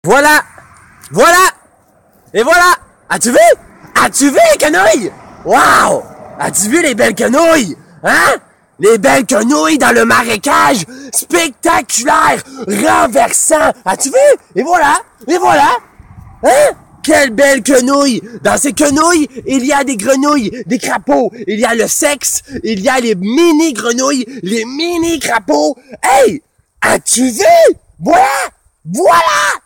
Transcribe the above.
Voilà! Voilà! Et voilà! As-tu vu? As-tu vu les quenouilles? Wow! As-tu vu les belles quenouilles? Hein? Les belles quenouilles dans le marécage! Spectaculaire! Renversant! As-tu vu? Et voilà! Et voilà! Hein? Quelle belle quenouille! Dans ces quenouilles, il y a des grenouilles, des crapauds, il y a le sexe, il y a les mini-grenouilles, les mini-crapauds. Hey! As-tu vu? Voilà! Voilà!